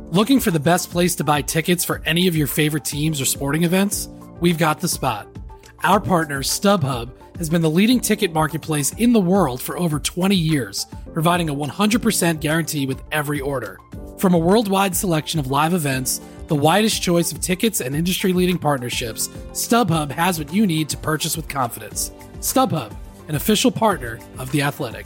Looking for the best place to buy tickets for any of your favorite teams or sporting events? We've got the spot. Our partner, StubHub, has been the leading ticket marketplace in the world for over 20 years, providing a 100% guarantee with every order. From a worldwide selection of live events, the widest choice of tickets and industry-leading partnerships, StubHub has what you need to purchase with confidence. StubHub, an official partner of The Athletic.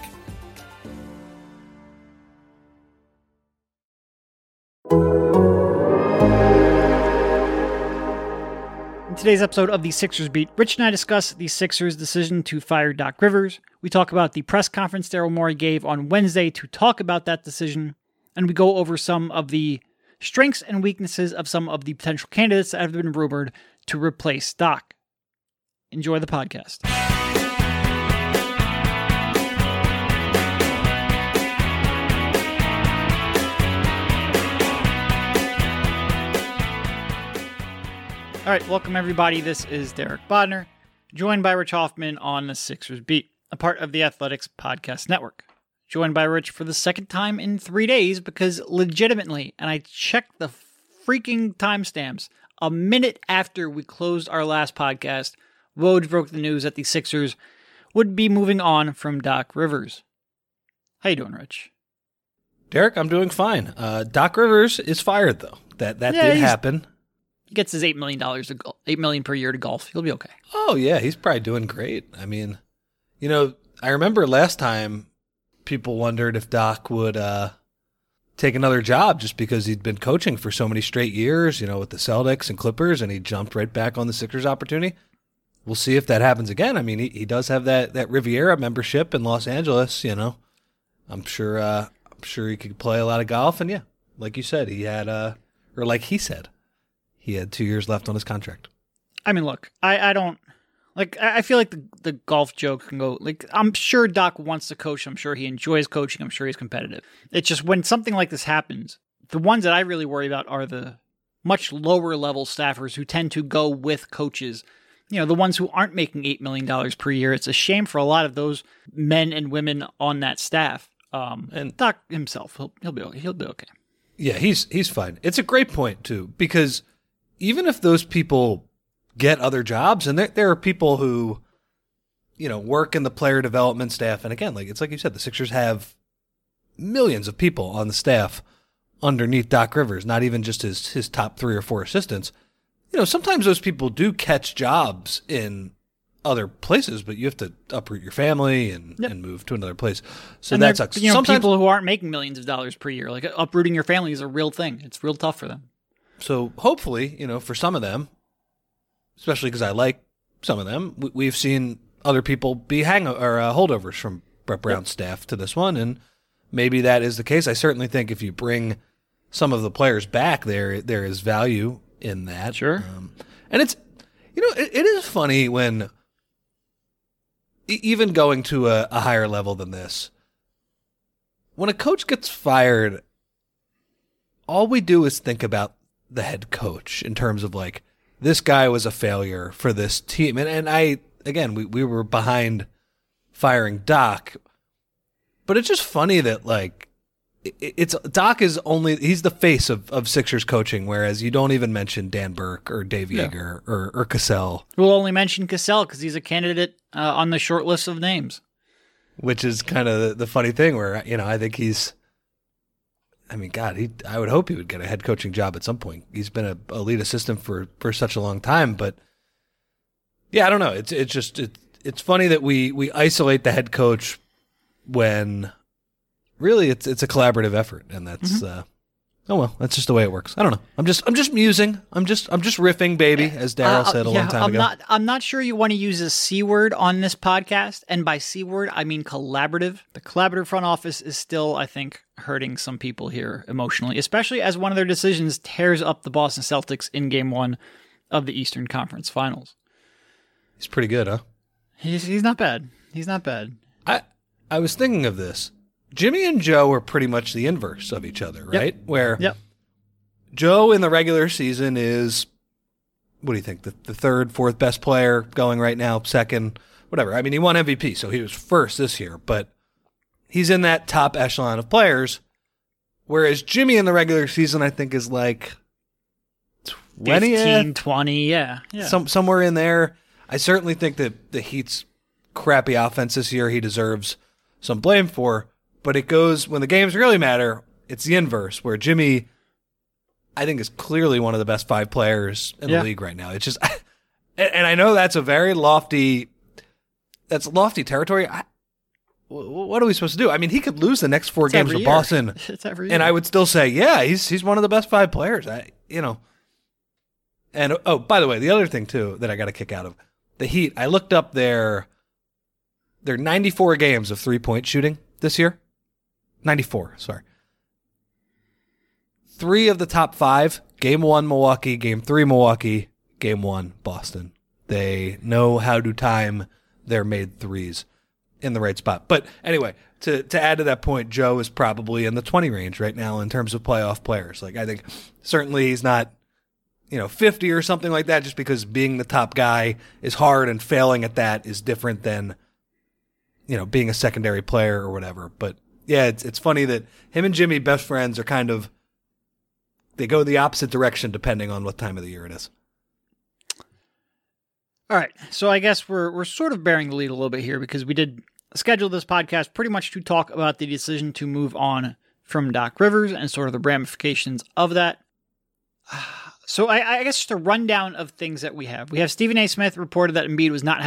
In today's episode of the Sixers Beat, Rich and I discuss the Sixers' decision to fire Doc Rivers. We talk about the press conference Daryl Morey gave on Wednesday to talk about that decision, and we go over some of the strengths and weaknesses of some of the potential candidates that have been rumored to replace Doc. Enjoy the podcast. All right, welcome everybody. This is Derek Bodner, joined by Rich Hoffman on the Sixers Beat, a part of the Athletics Podcast Network. Joined by Rich for the second time in 3 days because legitimately, and I checked the freaking timestamps, a minute after we closed our last podcast, Woj broke the news that the Sixers would be moving on from Doc Rivers. How you doing, Rich? Derek, I'm doing fine. Doc Rivers is fired, though. That did happen. He gets his $8 million per year to golf. He'll be okay. Oh, yeah, he's probably doing great. I mean, I remember last time people wondered if Doc would take another job just because he'd been coaching for so many straight years, with the Celtics and Clippers, and he jumped right back on the Sixers opportunity. We'll see if that happens again. I mean, he does have that Riviera membership in Los Angeles, I'm sure he could play a lot of golf, and yeah, like you said, he had he had 2 years left on his contract. I mean, look, I don't I feel like the golf joke can go I'm sure Doc wants to coach. I'm sure he enjoys coaching. I'm sure he's competitive. It's just when something like this happens, the ones that I really worry about are the much lower level staffers who tend to go with coaches. The ones who aren't making $8 million per year. It's a shame for a lot of those men and women on that staff. And Doc himself, he'll be okay. Yeah, he's fine. It's a great point too, because even if those people get other jobs, and there are people who, work in the player development staff, and again, it's like you said, the Sixers have millions of people on the staff underneath Doc Rivers, not even just his top 3 or 4 assistants. Sometimes those people do catch jobs in other places, but you have to uproot your family and move to another place. So that sucks. Sometimes people who aren't making millions of dollars per year, uprooting your family is a real thing. It's real tough for them. So hopefully, for some of them, especially because I like some of them, we've seen other people be holdovers from Brett Brown's staff to this one, and maybe that is the case. I certainly think if you bring some of the players back, there is value in that. Sure. And it's, it is funny when, even going to a higher level than this, when a coach gets fired, all we do is think about the head coach in terms of this guy was a failure for this team. And we were behind firing Doc, but it's just funny that Doc is he's the face of Sixers coaching, whereas you don't even mention Dan Burke or Dave Yeager or Cassell. We'll only mention Cassell because he's a candidate on the short list of names. Which is kind of the funny thing where, I think I would hope he would get a head coaching job at some point. He's been a lead assistant for such a long time, but yeah, I don't know. It's funny that we isolate the head coach when really it's a collaborative effort, and that's that's just the way it works. I don't know. I'm just musing. I'm just riffing, baby, as Daryl said a long time ago. I'm not sure you want to use a C word on this podcast, and by C word I mean collaborative. The collaborative front office is still, I think, hurting some people here emotionally, especially as one of their decisions tears up the Boston Celtics in Game 1 of the Eastern Conference Finals. He's pretty good, huh? He's not bad. He's not bad. I was thinking of this. Jimmy and Joe are pretty much the inverse of each other, right? Where Joe in the regular season is, what do you think, the third, fourth best player going right now, second, whatever. I mean, he won MVP, so he was first this year, but he's in that top echelon of players. Whereas Jimmy in the regular season, I think, is like 20, 15, 20, yeah. Somewhere in there. I certainly think that the Heat's crappy offense this year he deserves some blame for, but it goes, when the games really matter, it's the inverse, where Jimmy, I think, is clearly one of the best 5 players in the league right now. It's just, and I know that's a very lofty territory. What are we supposed to do? I mean, he could lose the next 4 games with Boston, it's every year. And I would still say, yeah, he's one of the best 5 players. And oh, by the way, the other thing too that I got a kick out of the Heat, I looked up their 94 games of 3-point shooting this year. 94, sorry. 3 of the top 5, Game 1 Milwaukee, Game 3 Milwaukee, Game 1 Boston. They know how to time their made threes in the right spot. But anyway, to add to that point, Joe is probably in the 20 range right now in terms of playoff players. Like, I think certainly he's not 50 or something like that, just because being the top guy is hard and failing at that is different than, being a secondary player or whatever. But yeah, it's funny that him and Jimmy, best friends, are kind of, they go the opposite direction depending on what time of the year it is. All right, so I guess we're sort of bearing the lead a little bit here because we did schedule this podcast pretty much to talk about the decision to move on from Doc Rivers and sort of the ramifications of that. So I guess just a rundown of things that we have. We have Stephen A. Smith reported that Embiid was not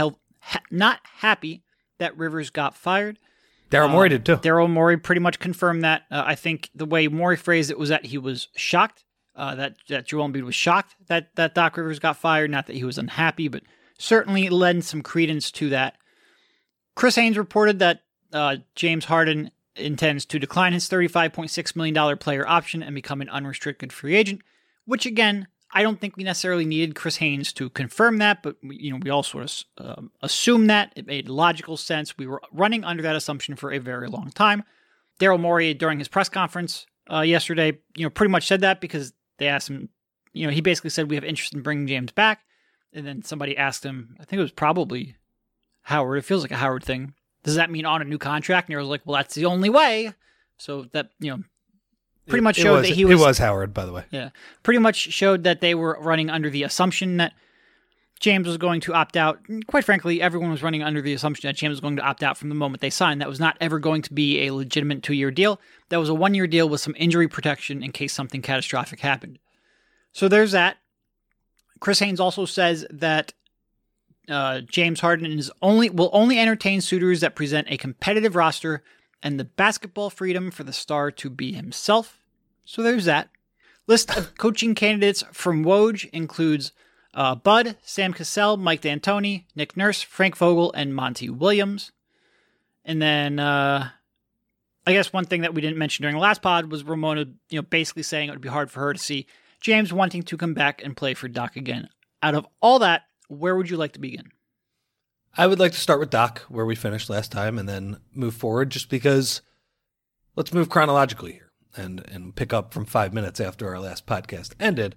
happy that Rivers got fired. Daryl Morey did too. Daryl Morey pretty much confirmed that. I think the way Morey phrased it was that he was shocked, that Joel Embiid was shocked that Doc Rivers got fired, not that he was unhappy, but certainly lend some credence to that. Chris Haynes reported that James Harden intends to decline his $35.6 million player option and become an unrestricted free agent, which, again, I don't think we necessarily needed Chris Haynes to confirm that, but we all sort of assumed that. It made logical sense. We were running under that assumption for a very long time. Daryl Morey, during his press conference yesterday, pretty much said that because they asked him, he basically said, we have interest in bringing James back. And then somebody asked him, I think it was probably Howard. It feels like a Howard thing. Does that mean on a new contract? And he was like, well, that's the only way. So that, pretty much showed that he was... It was Howard, by the way. Yeah. Pretty much showed that they were running under the assumption that James was going to opt out. And quite frankly, everyone was running under the assumption that James was going to opt out from the moment they signed. That was not ever going to be a legitimate 2-year deal. That was a 1-year deal with some injury protection in case something catastrophic happened. So there's that. Chris Haynes also says that James Harden will only entertain suitors that present a competitive roster and the basketball freedom for the star to be himself. So there's that. List of coaching candidates from Woj includes Bud, Sam Cassell, Mike D'Antoni, Nick Nurse, Frank Vogel, and Monty Williams. And then I guess one thing that we didn't mention during the last pod was Ramona, basically saying it would be hard for her to see James wanting to come back and play for Doc again. Out of all that, where would you like to begin? I would like to start with Doc, where we finished last time, and then move forward, just because let's move chronologically here and pick up from 5 minutes after our last podcast ended.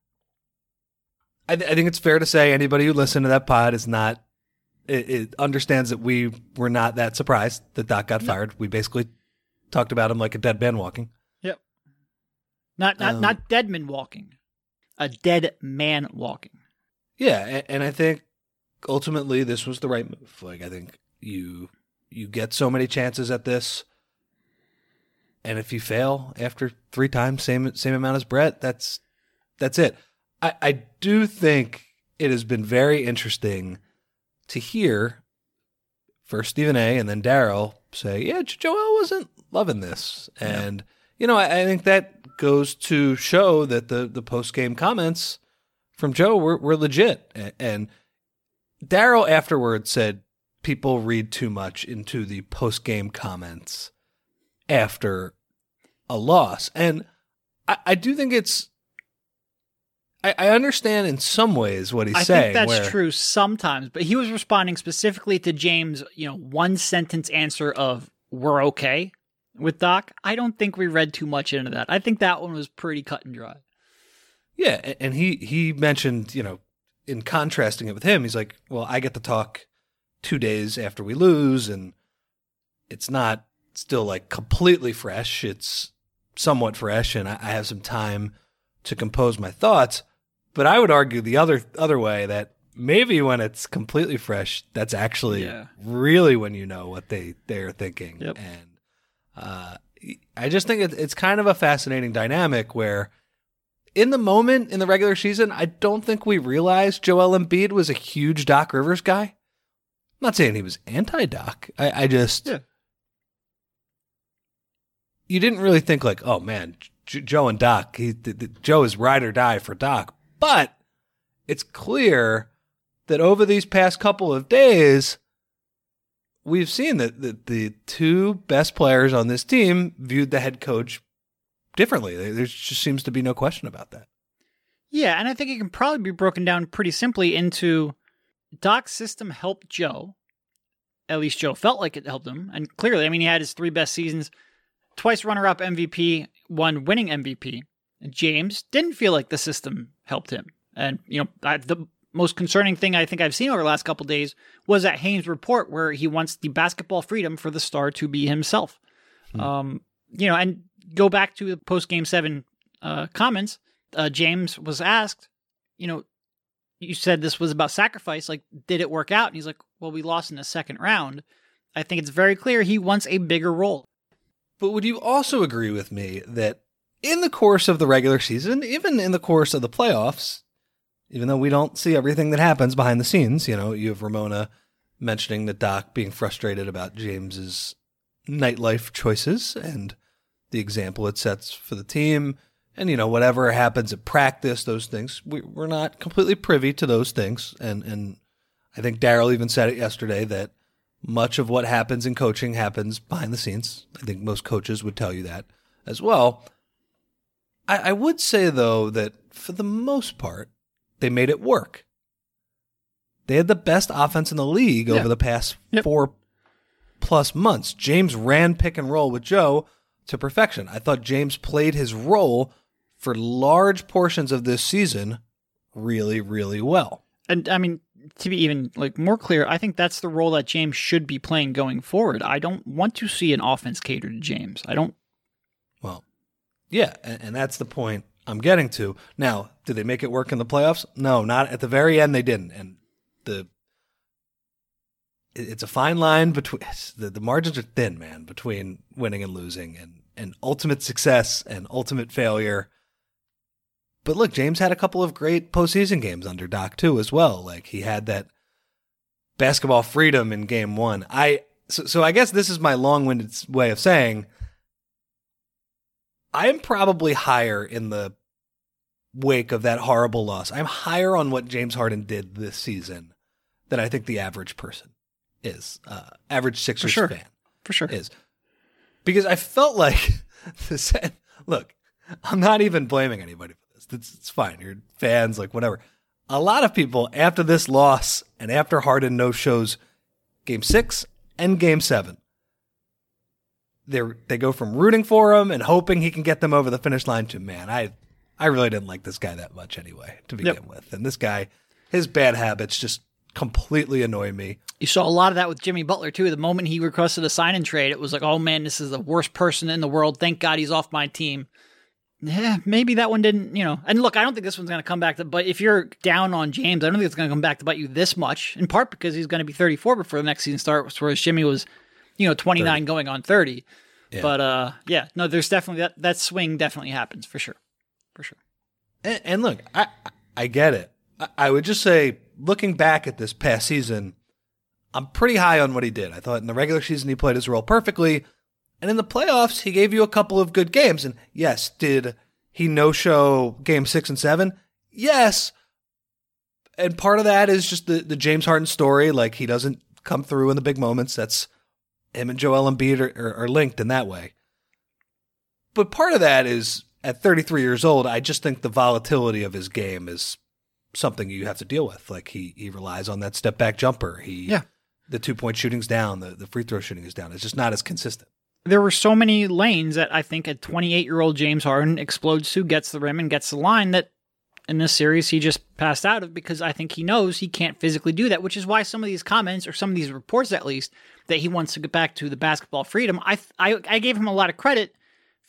I think it's fair to say anybody who listened to that pod is not, it understands that we were not that surprised that Doc got fired. We basically talked about him like a dead man walking. Yep. Not dead man walking. A dead man walking. Yeah, and I think ultimately this was the right move. Like, I think you get so many chances at this, and if you fail after 3 times, same amount as Brett, that's it. I do think it has been very interesting to hear first Stephen A. and then Daryl say, yeah, Joel wasn't loving this. And, I think that goes to show that the post-game comments from Joe were legit. And Daryl afterwards said people read too much into the post-game comments after a loss. And I do think I understand in some ways what he's saying. I think that's true sometimes, but he was responding specifically to James' 1-sentence answer of, we're okay with Doc. I don't think we read too much into that. I think that one was pretty cut and dry. Yeah, and he mentioned, in contrasting it with him, he's like, well, I get to talk 2 days after we lose, and it's not still like completely fresh. It's somewhat fresh and I have some time to compose my thoughts. But I would argue the other way, that maybe when it's completely fresh, that's actually really when you know what they're thinking. Yep. And I just think it's kind of a fascinating dynamic where in the moment in the regular season, I don't think we realized Joel Embiid was a huge Doc Rivers guy. I'm not saying he was anti-Doc. I just... Yeah. You didn't really think like, oh man, Joe and Doc, Joe is ride or die for Doc. But it's clear that over these past couple of days, we've seen that the two best players on this team viewed the head coach differently. There just seems to be no question about that. Yeah, and I think it can probably be broken down pretty simply into Doc's system helped Joe. At least Joe felt like it helped him. And clearly, I mean, he had his 3 best seasons, twice runner-up MVP, 1 winning MVP. And James didn't feel like the system helped him. And, the most concerning thing I think I've seen over the last couple of days was that Haynes report where he wants the basketball freedom for the star to be himself. And go back to the post-Game 7 comments. James was asked, you said this was about sacrifice. Like, did it work out? And he's like, well, we lost in the second round. I think it's very clear he wants a bigger role. But would you also agree with me that in the course of the regular season, even in the course of the playoffs, even though we don't see everything that happens behind the scenes, you have Ramona mentioning that Doc being frustrated about James's nightlife choices and the example it sets for the team. And, whatever happens at practice, those things, we're not completely privy to those things. And I think Daryl even said it yesterday that much of what happens in coaching happens behind the scenes. I think most coaches would tell you that as well. I would say, though, that for the most part, they made it work. They had the best offense in the league over the past 4+ months. James ran pick and roll with Joe to perfection. I thought James played his role for large portions of this season really, really well. And I mean, to be even more clear, I think that's the role that James should be playing going forward. I don't want to see an offense catered to James. I don't. Well, yeah, and that's the point I'm getting to. Now, did they make it work in the playoffs? No, not at the very end. They didn't. And it's a fine line between the margins are thin, man, between winning and losing and ultimate success and ultimate failure. But look, James had a couple of great postseason games under Doc too, as well. Like he had that basketball freedom in Game 1. So I guess this is my long-winded way of saying I am probably higher in the wake of that horrible loss. I'm higher on what James Harden did this season than I think the average person is. Average Sixers fan. For sure. Is. Because I felt like, look, I'm not even blaming anybody for this. It's fine. You're fans, whatever. A lot of people, after this loss and after Harden no-shows Game 6 and Game 7, they go from rooting for him and hoping he can get them over the finish line to, man, I really didn't like this guy that much anyway, to begin with. And this guy, his bad habits just completely annoy me. You saw a lot of that with Jimmy Butler, too. The moment he requested a sign-and-trade, it was like, oh, man, this is the worst person in the world. Thank God he's off my team. Yeah, maybe that one didn't, And look, I don't think this one's going to come back but if you're down on James, I don't think it's going to come back to bite you this much, in part because he's going to be 34 before the next season starts, whereas Jimmy was, 29 30. Going on 30. Yeah. But, no, there's definitely that swing definitely happens, for sure. For sure. And look, I get it. I would just say, looking back at this past season, I'm pretty high on what he did. I thought in the regular season he played his role perfectly. And in the playoffs, he gave you a couple of good games. And yes, did he no-show Game 6 and 7? Yes. And part of that is just the James Harden story. Like, he doesn't come through in the big moments. That's him and Joel Embiid are linked in that way. But part of that is, at 33 years old, I just think the volatility of his game is something you have to deal with. Like, he relies on that step-back jumper. The two-point shooting's down. The free throw shooting is down. It's just not as consistent. There were so many lanes that I think a 28-year-old James Harden explodes to, gets the rim, and gets the line that in this series he just passed out of because I think he knows he can't physically do that, which is why some of these comments, or some of these reports at least, that he wants to get back to the basketball freedom, I gave him a lot of credit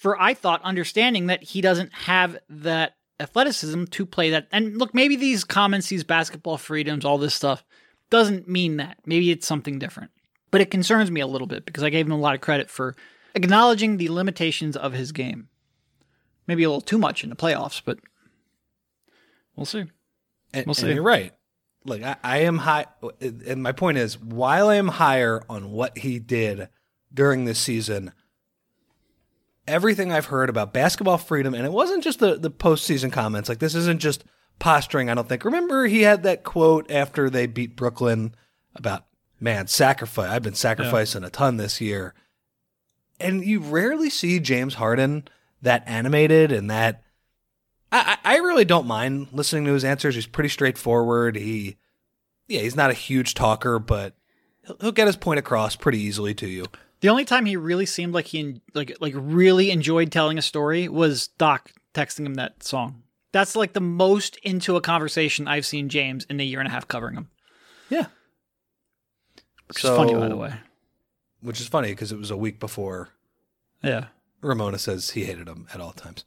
for, I thought, understanding that he doesn't have that athleticism to play that. And look, maybe these comments, these basketball freedoms, all this stuff doesn't mean that. Maybe it's something different. But it concerns me a little bit because I gave him a lot of credit for acknowledging the limitations of his game. Maybe a little too much in the playoffs, but we'll see. And you're right. Look, I am high, and my point is, while I am higher on what he did during this season, everything I've heard about basketball freedom, and it wasn't just the postseason comments. Like, this isn't just posturing, I don't think. Remember, he had that quote after they beat Brooklyn about, man, sacrifice. I've been sacrificing a ton this year. And you rarely see James Harden that animated and that. I really don't mind listening to his answers. He's pretty straightforward. He's not a huge talker, but he'll get his point across pretty easily to you. The only time he really seemed like he really enjoyed telling a story was Doc texting him that song. That's like the most into a conversation I've seen James in the year and a half covering him. Yeah. Which is funny, by the way. Which is funny because it was a week before Ramona says he hated him at all times.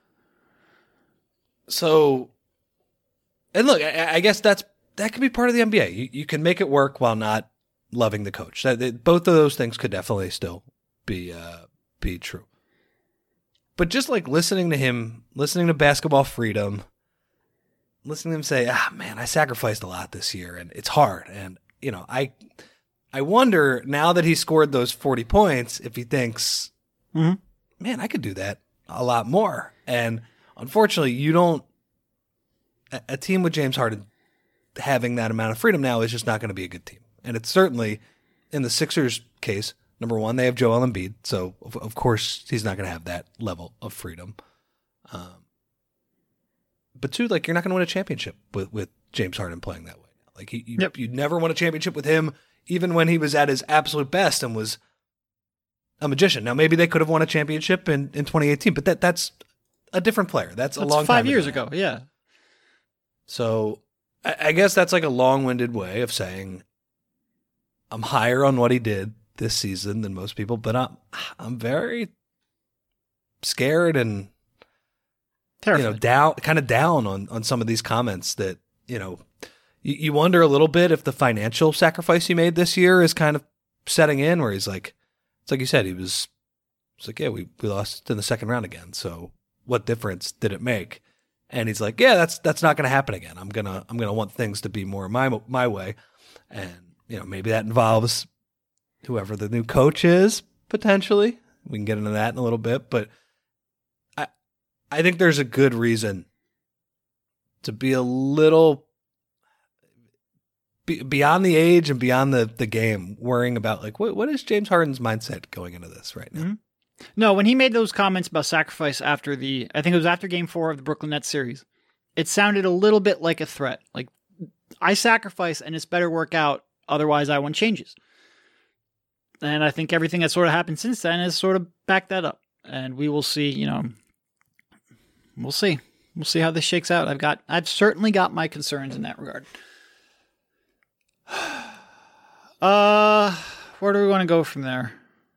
So, and look, I guess that could be part of the NBA. You can make it work while not loving the coach. Both of those things could definitely still be true. But just like listening to basketball freedom, listening to him say, man, I sacrificed a lot this year and it's hard. And, I wonder now that he scored those 40 points, if he thinks, man, I could do that a lot more. And unfortunately, a team with James Harden having that amount of freedom now is just not going to be a good team. And it's certainly, in the Sixers case, number one, they have Joel Embiid, so of course he's not going to have that level of freedom. But two, like, you're not going to win a championship with James Harden playing that way. Like, you'd never won a championship with him, even when he was at his absolute best and was a magician. Now, maybe they could have won a championship in 2018, but that's a different player. That's a long time 5 years ago, yeah. So I guess that's like a long-winded way of saying I'm higher on what he did this season than most people, but I'm very scared and terrified. down on some of these comments that, you wonder a little bit if the financial sacrifice he made this year is kind of setting in, where he's like, it's like you said, it's like, yeah, we lost in the second round again. So what difference did it make? And he's like, yeah, that's not going to happen again. I'm gonna want things to be more my way, and maybe that involves whoever the new coach is potentially. We can get into that in a little bit, but I think there's a good reason to be a little beyond the age and beyond the game, worrying about like what is James Harden's mindset going into this right now. Mm-hmm. No, when he made those comments about sacrifice I think it was after Game 4 of the Brooklyn Nets series, it sounded a little bit like a threat. Like, I sacrifice and it's better work out, otherwise I want changes. And I think everything that sort of happened since then has sort of backed that up. And we will see, we'll see. We'll see how this shakes out. I've certainly got my concerns in that regard. Where do we want to go from there?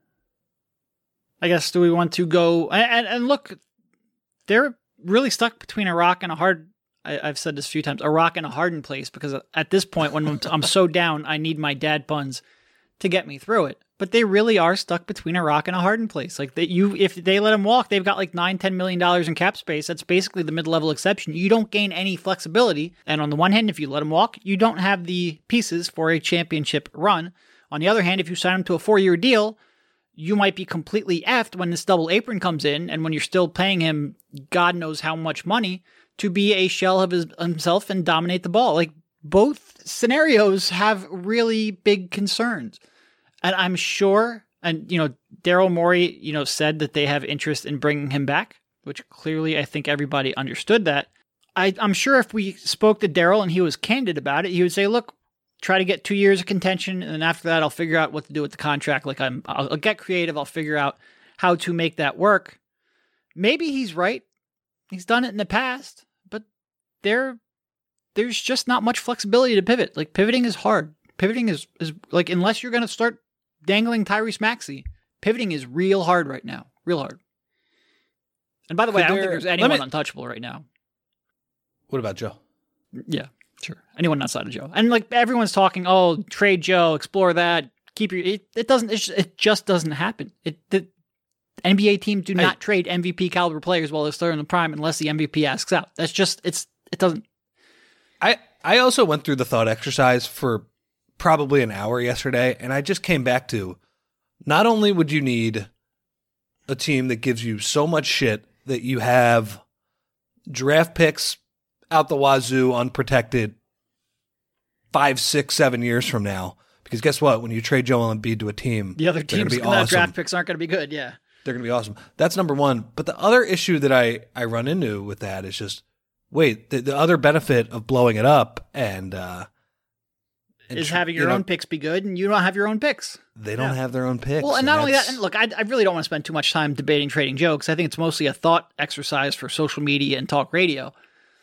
I guess, do we want to go and look, they're really stuck between a rock and a hard, I've said this a few times, a rock and a hardened place, because at this point when I'm so down, I need my dad puns to get me through it. But they really are stuck between a rock and a hardened place. Like, if they let them walk, they've got like $9-10 million in cap space. That's basically the mid-level exception. You don't gain any flexibility. And on the one hand, if you let them walk, you don't have the pieces for a championship run. On the other hand, if you sign them to a 4-year deal, you might be completely effed when this double apron comes in, and when you're still paying him God knows how much money to be a shell of himself and dominate the ball. Like, both scenarios have really big concerns. And I'm sure, and, Daryl Morey, said that they have interest in bringing him back, which clearly I think everybody understood that. I'm sure if we spoke to Daryl and he was candid about it, he would say, look, try to get 2 years of contention, and then after that, I'll figure out what to do with the contract. Like, I'll get creative. I'll figure out how to make that work. Maybe he's right. He's done it in the past, but there's just not much flexibility to pivot. Like, pivoting is hard. Pivoting is like, unless you're going to start dangling Tyrese Maxey, pivoting is real hard right now. Real hard. And by the way, I don't think there's anyone untouchable right now. What about Joe? Yeah, sure. Anyone outside of Joe. And like everyone's talking, oh, trade Joe, explore that, keep your. It just doesn't happen. The NBA teams do not trade MVP caliber players while they're still in the prime unless the MVP asks out. That's just it doesn't. I also went through the thought exercise for probably an hour yesterday, and I just came back to not only would you need a team that gives you so much shit that you have draft picks out the wazoo unprotected 5, 6, 7 years from now. Because guess what? When you trade Joel Embiid to a team, the other teams awesome. Draft picks aren't going to be good. Yeah, they're going to be awesome. That's number one. But the other issue that I run into with that is just, wait, the other benefit of blowing it up and is having your own picks be good, and you don't have your own picks. They don't have their own picks. Well, and not only that, and look, I really don't want to spend too much time debating trading Joe, because I think it's mostly a thought exercise for social media and talk radio.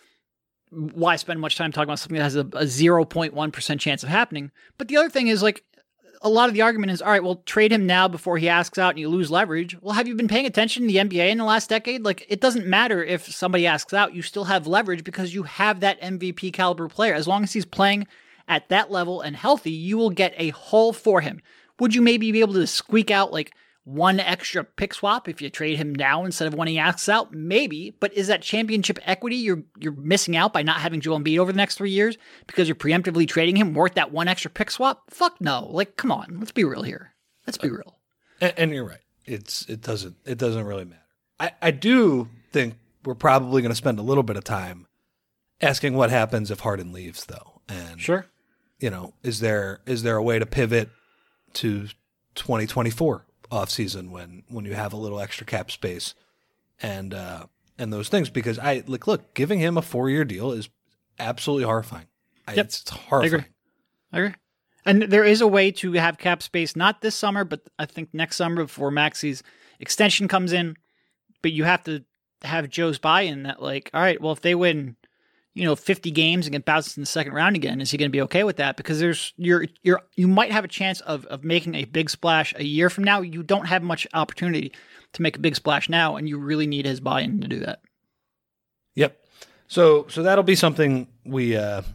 Why spend much time talking about something that has a 0.1% chance of happening? But the other thing is, like, a lot of the argument is, all right, well, trade him now before he asks out and you lose leverage. Well, have you been paying attention to the NBA in the last decade? Like, it doesn't matter if somebody asks out, you still have leverage because you have that MVP caliber player. As long as he's playing at that level and healthy, you will get a haul for him. Would you maybe be able to squeak out like one extra pick swap if you trade him now instead of when he asks out? Maybe, but is that championship equity you're missing out by not having Joel Embiid over the next 3 years because you're preemptively trading him worth that one extra pick swap? Fuck no. Like, come on, let's be real here. Let's be real. And you're right. It doesn't really matter. I do think we're probably going to spend a little bit of time asking what happens if Harden leaves, though. And sure. You know, is there a way to pivot to 2024 offseason when you have a little extra cap space and those things? Because look, giving him a 4-year deal is absolutely horrifying. Yep. It's horrifying. I agree. And there is a way to have cap space, not this summer, but I think next summer before Maxi's extension comes in. But you have to have Joe's buy-in that, like, all right, well, if they win 50 games and get bounced in the second round again, is he going to be okay with that? Because you might have a chance of making a big splash a year from now. You don't have much opportunity to make a big splash now, and you really need his buy-in to do that. Yep. So that'll be something we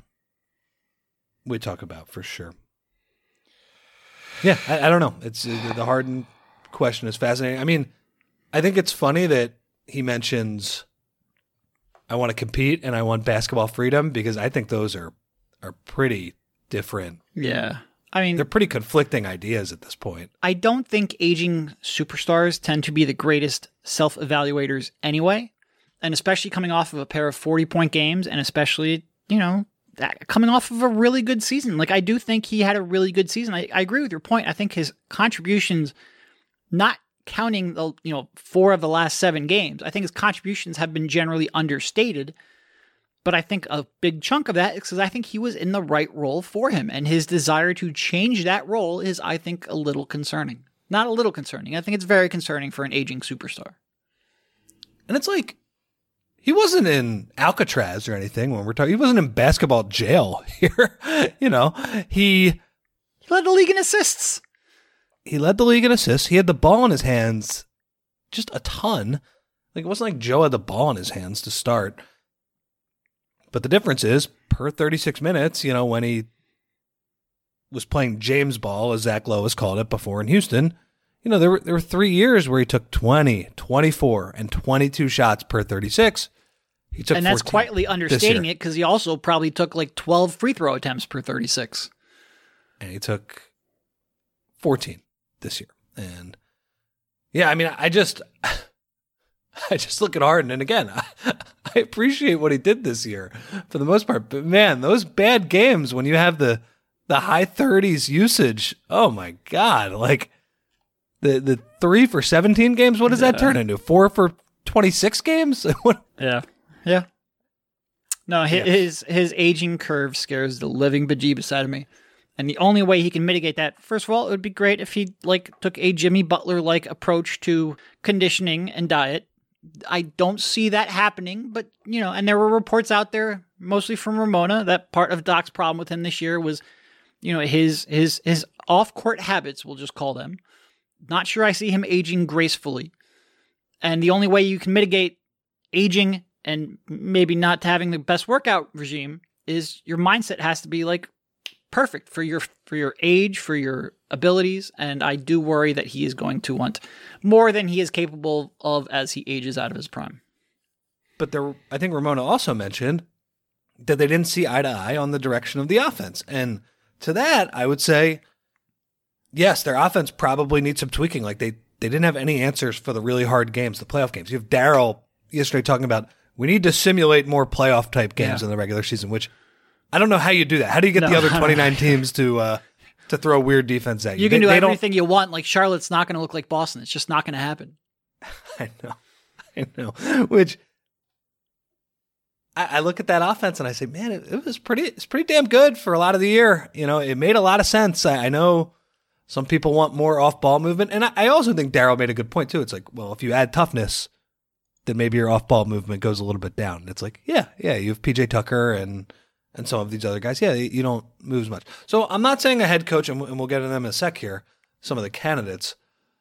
talk about for sure. Yeah, I don't know. It's the Harden question is fascinating. I mean, I think it's funny that he mentions, I want to compete and I want basketball freedom, because I think those are pretty different. Yeah. I mean, they're pretty conflicting ideas at this point. I don't think aging superstars tend to be the greatest self-evaluators anyway. And especially coming off of a pair of 40-point games, and especially, coming off of a really good season. Like, I do think he had a really good season. I agree with your point. I think his contributions, not counting the 4 of the last 7 games, I think his contributions have been generally understated. But I think a big chunk of that is because I think he was in the right role for him, and his desire to change that role is, I think, a little concerning. Not a little concerning. I think it's very concerning for an aging superstar. And it's like, he wasn't in Alcatraz or anything when we're talking. He wasn't in basketball jail here. He led the league in assists. He led the league in assists. He had the ball in his hands just a ton. Like, it wasn't like Joe had the ball in his hands to start. But the difference is, per 36 minutes, when he was playing James ball, as Zach Lowe has called it before in Houston, there were 3 years where he took 20, 24, and 22 shots per 36. He took, and that's quietly understating it, because he also probably took like 12 free throw attempts per 36. And he took 14 this year. And yeah, I mean, I just look at Harden, and again, I appreciate what he did this year for the most part. But man, those bad games when you have the high 30s usage, oh my God, like the 3 for 17 games, what does that turn into? 4 for 26 games? Yeah. No, his aging curve scares the living bejeebus out of me. And the only way he can mitigate that, first of all, it would be great if he took a Jimmy Butler-like approach to conditioning and diet. I don't see that happening, but, and there were reports out there, mostly from Ramona, that part of Doc's problem with him this year was, his off-court habits, we'll just call them. Not sure I see him aging gracefully. And the only way you can mitigate aging and maybe not having the best workout regime is your mindset has to be like perfect for your age, for your abilities. And I do worry that he is going to want more than he is capable of as he ages out of his prime. But I think Ramona also mentioned that they didn't see eye to eye on the direction of the offense. And to that, I would say, yes, their offense probably needs some tweaking. Like they didn't have any answers for the really hard games, the playoff games. You have Daryl yesterday talking about we need to simulate more playoff type games in the regular season, which I don't know how you do that. How do you get the other 29 teams to throw weird defense at you? You can do everything you want. Like Charlotte's not going to look like Boston. It's just not going to happen. I know. Which I look at that offense and I say, man, it's pretty damn good for a lot of the year. You know, it made a lot of sense. I know some people want more off-ball movement, and I also think Daryl made a good point too. It's like, well, if you add toughness, then maybe your off-ball movement goes a little bit down. And it's like, yeah, you have PJ Tucker and some of these other guys. Yeah, you don't move as much. So I'm not saying a head coach, and we'll get to them in a sec here, some of the candidates.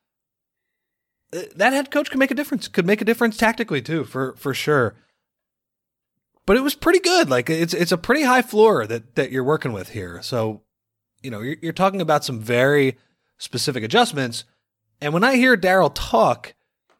That head coach could make a difference tactically too, for sure. But it was pretty good. Like it's a pretty high floor that you're working with here. So, you know, you're talking about some very specific adjustments. And when I hear Daryl talk,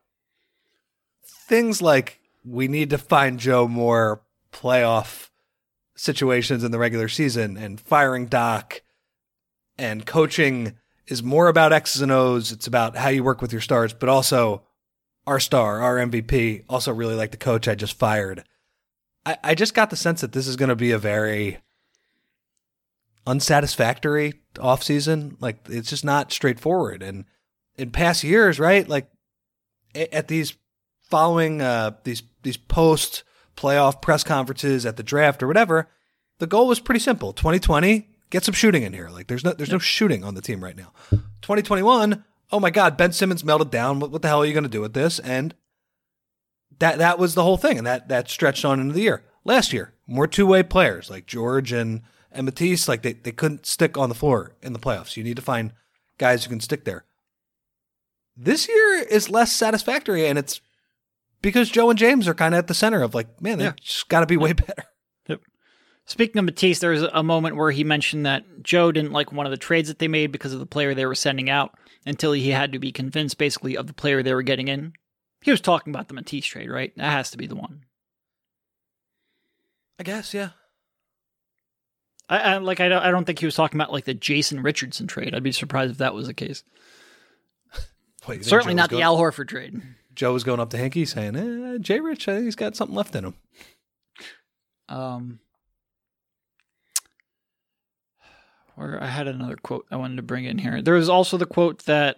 things like we need to find Joe more playoff situations in the regular season, and firing Doc, and coaching is more about X's and O's. It's about how you work with your stars, but also our star, our MVP, also really like the coach I just fired. I just got the sense that this is going to be a very unsatisfactory offseason. Like, it's just not straightforward. And in past years, right, like at these following these post playoff press conferences at the draft or whatever, the goal was pretty simple. 2020, get some shooting in here. Like there's no shooting on the team right now. 2021, oh my God, Ben Simmons melted down. What the hell are you going to do with this? And that was the whole thing. And that stretched on into the year. Last year, more two-way players like George and Matisse, like they couldn't stick on the floor in the playoffs. You need to find guys who can stick there. This year is less satisfactory, and it's because Joe and James are kind of at the center of like, man, they've just got to be way better. Yep. Speaking of Matisse, there was a moment where he mentioned that Joe didn't like one of the trades that they made because of the player they were sending out until he had to be convinced basically of the player they were getting in. He was talking about the Matisse trade, right? That has to be the one. I guess, yeah. I don't think he was talking about like the Jason Richardson trade. I'd be surprised if that was the case. Wait, certainly not the Al Horford trade. Joe was going up to Hinkie saying, Jay Rich, I think he's got something left in him. Or I had another quote I wanted to bring in here. There was also the quote that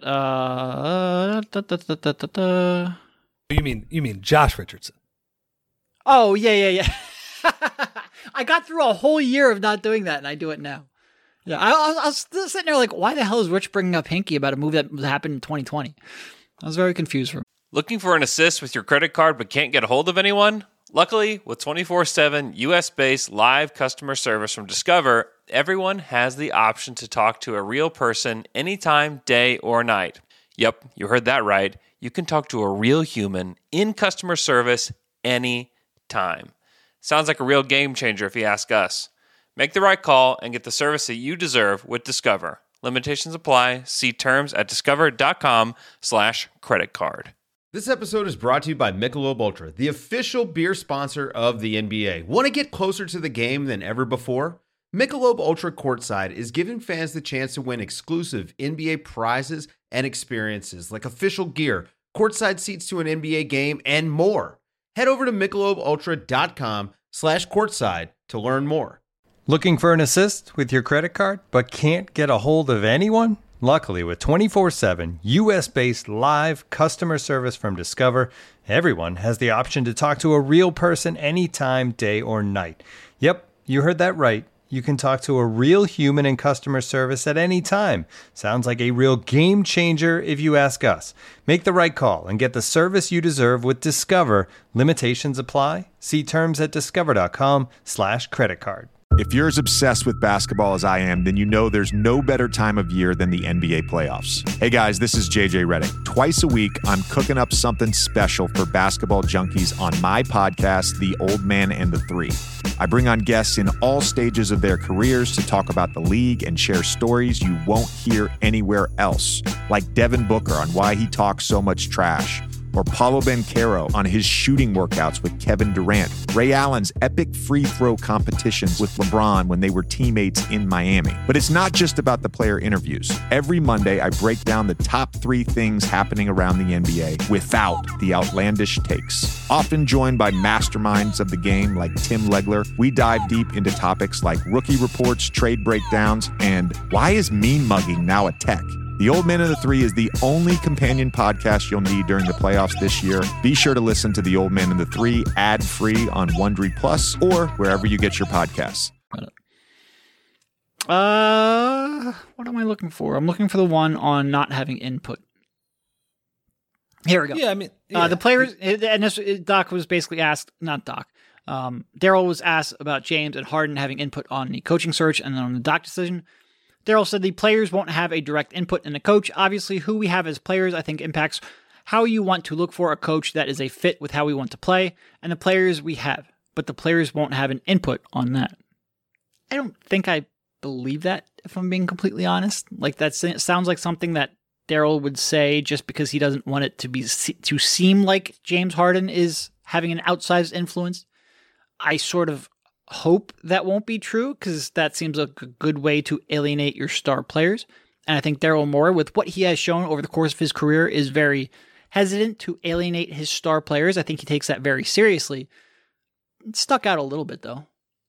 You mean Josh Richardson? Oh, yeah. I got through a whole year of not doing that, and I do it now. Yeah, I was still sitting there like, why the hell is Rich bringing up Hinkie about a move that happened in 2020? I was very confused for him. Looking for an assist with your credit card but can't get a hold of anyone? Luckily, with 24/7 US-based live customer service from Discover, everyone has the option to talk to a real person anytime, day or night. Yep, you heard that right. You can talk to a real human in customer service anytime. Sounds like a real game changer if you ask us. Make the right call and get the service that you deserve with Discover. Limitations apply. See terms at discover.com/creditcard. This episode is brought to you by Michelob Ultra, the official beer sponsor of the NBA. Want to get closer to the game than ever before? Michelob Ultra Courtside is giving fans the chance to win exclusive NBA prizes and experiences like official gear, courtside seats to an NBA game, and more. Head over to MichelobUltra.com/courtside to learn more. Looking for an assist with your credit card but can't get a hold of anyone? Luckily, with 24/7 US-based live customer service from Discover, everyone has the option to talk to a real person anytime, day or night. Yep, you heard that right. You can talk to a real human in customer service at any time. Sounds like a real game changer if you ask us. Make the right call and get the service you deserve with Discover. Limitations apply. See terms at discover.com/creditcard. If you're as obsessed with basketball as I am, then you know there's no better time of year than the NBA playoffs. Hey guys, this is JJ Redick. Twice a week, I'm cooking up something special for basketball junkies on my podcast, The Old Man and the Three. I bring on guests in all stages of their careers to talk about the league and share stories you won't hear anywhere else, like Devin Booker on why he talks so much trash, or Paulo Banchero on his shooting workouts with Kevin Durant, Ray Allen's epic free throw competitions with LeBron when they were teammates in Miami. But it's not just about the player interviews. Every Monday, I break down the top 3 things happening around the NBA without the outlandish takes. Often joined by masterminds of the game like Tim Legler, we dive deep into topics like rookie reports, trade breakdowns, and why is mean mugging now a tech? The Old Man and the Three is the only companion podcast you'll need during the playoffs this year. Be sure to listen to The Old Man and the Three ad-free on Wondery Plus or wherever you get your podcasts. What am I looking for? I'm looking for the one on not having input. Here we go. Yeah, I mean, the players, and this, Doc was basically asked, not Doc, Daryl was asked about James and Harden having input on the coaching search and then on the Doc decision. Daryl said the players won't have a direct input in the coach. Obviously, who we have as players, I think, impacts how you want to look for a coach that is a fit with how we want to play and the players we have. But the players won't have an input on that. I don't think I believe that, if I'm being completely honest. Like, that sounds like something that Daryl would say just because he doesn't want it to seem like James Harden is having an outsized influence. I sort of hope that won't be true, because that seems like a good way to alienate your star players. And I think Daryl Morey, with what he has shown over the course of his career, is very hesitant to alienate his star players. I think he takes that very seriously. It stuck out a little bit, though.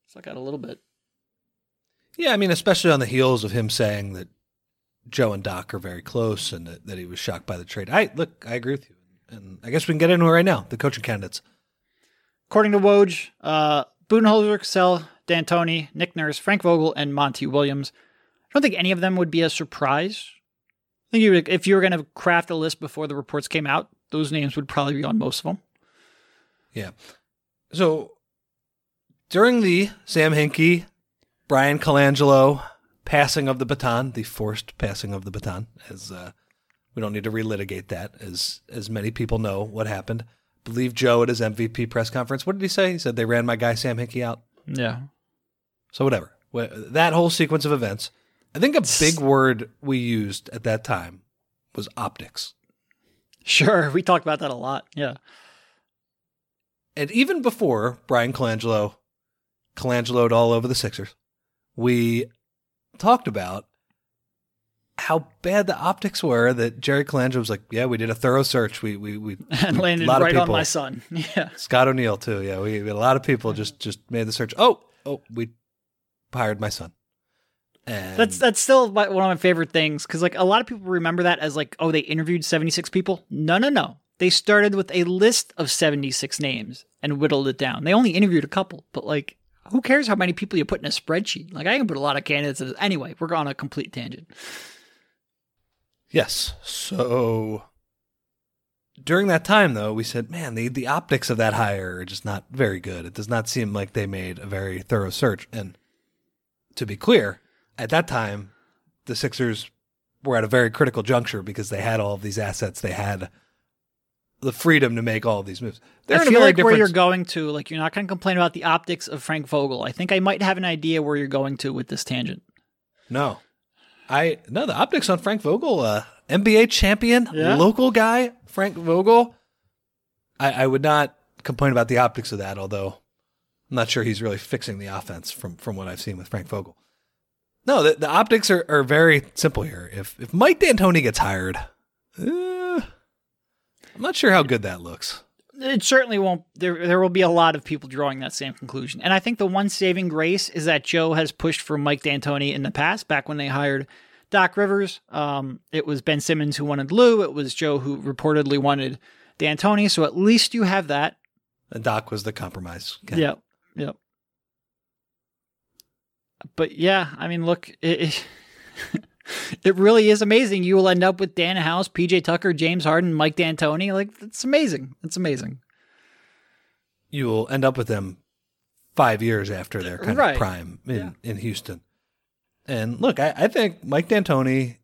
Yeah, I mean, especially on the heels of him saying that Joe and Doc are very close and that he was shocked by the trade. I agree with you. And I guess we can get into it right now, the coaching candidates. According to Woj, Budenholzer, Cassell, D'Antoni, Nick Nurse, Frank Vogel, and Monty Williams. I don't think any of them would be a surprise. I think if you were going to craft a list before the reports came out, those names would probably be on most of them. Yeah. So during the Sam Hinkie, Brian Colangelo passing of the baton, the forced passing of the baton, as we don't need to relitigate that, as many people know what happened. I believe Joe at his MVP press conference, what did he say? He said they ran my guy Sam Hinkie out. Yeah. So whatever. That whole sequence of events, I think a big word we used at that time was optics. Sure, we talked about that a lot, yeah. And even before Brian Colangelo'd all over the Sixers, we talked about how bad the optics were, that Jerry Colangelo was like, yeah, we did a thorough search. We and landed right on my son. Yeah. Scott O'Neal too. Yeah. We had a lot of people just made the search. Oh, we hired my son. And that's still one of my favorite things. Cause like a lot of people remember that as like, oh, they interviewed 76 people. No. They started with a list of 76 names and whittled it down. They only interviewed a couple, but like, who cares how many people you put in a spreadsheet? Like, I can put a lot of candidates in. Anyway, we're on a complete tangent. Yes. So during that time, though, we said, man, the optics of that hire are just not very good. It does not seem like they made a very thorough search. And to be clear, at that time, the Sixers were at a very critical juncture because they had all of these assets. They had the freedom to make all of these moves. I feel like where you're going to, like, you're not going to complain about the optics of Frank Vogel. I think I might have an idea where you're going to with this tangent. No, the optics on Frank Vogel, NBA champion, local guy, Frank Vogel. I would not complain about the optics of that, although I'm not sure he's really fixing the offense from what I've seen with Frank Vogel. No, the optics are very simple here. If Mike D'Antoni gets hired, I'm not sure how good that looks. It certainly won't. There will be a lot of people drawing that same conclusion. And I think the one saving grace is that Joe has pushed for Mike D'Antoni in the past, back when they hired Doc Rivers. It was Ben Simmons who wanted Lou. It was Joe who reportedly wanted D'Antoni. So at least you have that. And Doc was the compromise. Yep. But yeah, I mean, look, it really is amazing. You will end up with Dan House, PJ Tucker, James Harden, Mike D'Antoni. Like, it's amazing. It's amazing. You will end up with them 5 years after their kind of prime in Houston. And look, I think Mike D'Antoni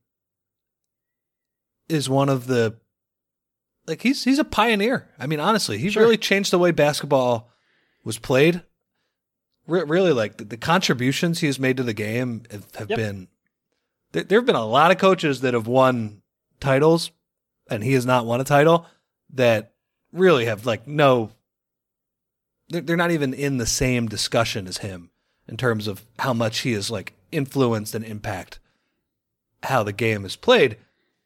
is one of the, like, he's a pioneer. I mean, honestly, he really changed the way basketball was played. Really, like, the contributions he has made to the game have been, there have been a lot of coaches that have won titles, and he has not won a title, that really have, like, they're not even in the same discussion as him in terms of how much he has, like, influenced and impact how the game is played.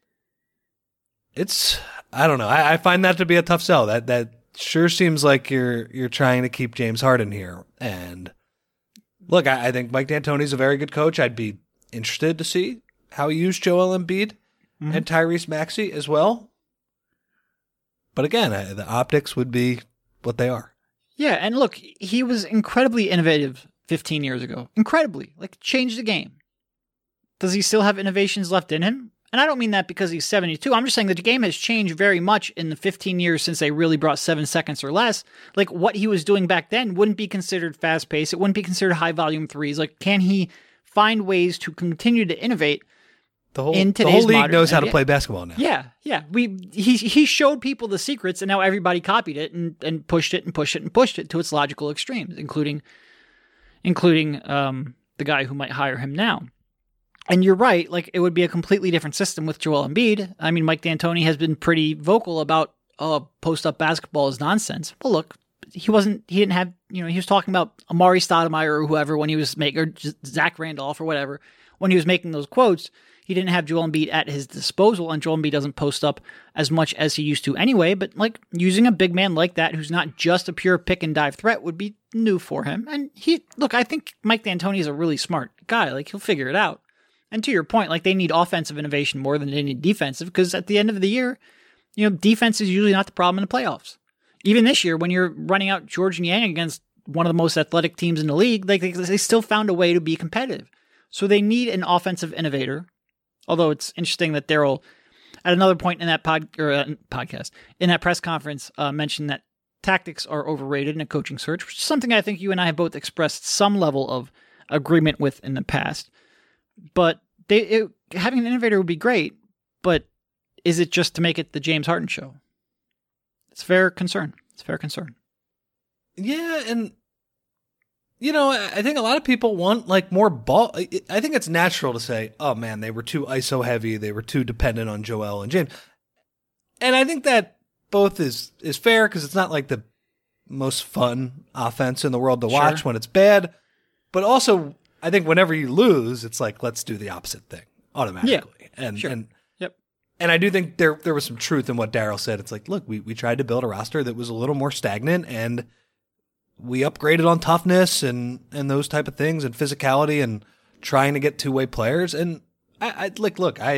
I don't know. I find that to be a tough sell. That sure seems like you're trying to keep James Harden here. And look, I think Mike D'Antoni's a very good coach. I'd be interested to see how he used Joel Embiid and Tyrese Maxey as well. But again, the optics would be what they are. Yeah, and look, he was incredibly innovative 15 years ago. Incredibly. Like, changed the game. Does he still have innovations left in him? And I don't mean that because he's 72. I'm just saying that the game has changed very much in the 15 years since they really brought 7 seconds or less. Like, what he was doing back then wouldn't be considered fast-paced. It wouldn't be considered high-volume threes. Like, can he find ways to continue to innovate in today's the whole league knows NBA? how to play basketball now. Yeah. He showed people the secrets, and now everybody copied it and pushed it and pushed it and pushed it to its logical extremes, including the guy who might hire him now. And you're right, like, it would be a completely different system with Joel Embiid. I mean, Mike D'Antoni has been pretty vocal about post-up basketball is nonsense. Well, look, he didn't have, he was talking about Amari Stoudemire or whoever when he was making, or Zach Randolph or whatever, when he was making those quotes. He didn't have Joel Embiid at his disposal, and Joel Embiid doesn't post up as much as he used to anyway, but, like, using a big man like that who's not just a pure pick-and-dive threat would be new for him. And I think Mike D'Antoni is a really smart guy. Like, he'll figure it out. And to your point, like, they need offensive innovation more than they need defensive, because at the end of the year, defense is usually not the problem in the playoffs. Even this year, when you're running out George Niang against one of the most athletic teams in the league, like, they still found a way to be competitive. So they need an offensive innovator. Although it's interesting that Daryl, at another point in that podcast, in that press conference, mentioned that tactics are overrated in a coaching search, which is something I think you and I have both expressed some level of agreement with in the past. But having an innovator would be great, but is it just to make it the James Harden show? It's a fair concern. Yeah, and I think a lot of people want, like, more ball. I think it's natural to say, oh man, they were too ISO heavy, they were too dependent on Joel and James. And I think that both is fair, because it's not like the most fun offense in the world to watch when it's bad. But also, I think whenever you lose, it's like, let's do the opposite thing automatically. Yeah. And I do think there was some truth in what Daryl said. It's like, look, we tried to build a roster that was a little more stagnant, and we upgraded on toughness and those type of things, and physicality, and trying to get two-way players. And I think